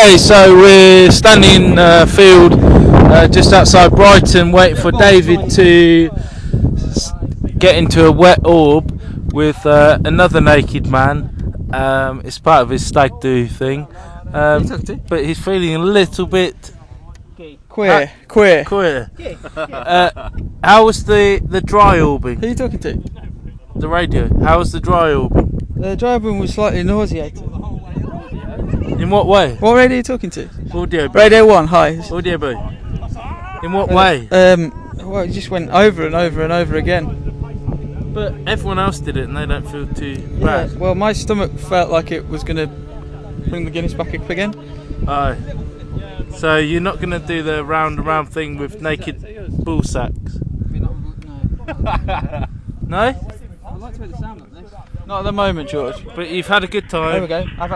Okay, so we're standing in field just outside Brighton, waiting for David to get into a wet orb with another naked man. It's part of his stag do thing, but he's feeling a little bit Queer. How was the dry orbing? Who are you talking to? The radio. How was the dry orbing? The dry orbing was slightly nauseating. In what way? What radio are you talking to? Audio Boy. Radio 1, hi. Audio Boy. In what way? Well, it just went over and over and over again. But everyone else did it and they don't feel too Yeah, bad. well, my stomach felt like it was going to bring the Guinness back up again. Oh. So you're not going to do the round and round thing with naked ball sacks? No? I'd like to hear the sound of this. Not at the moment, George. But you've had a good time. There we go.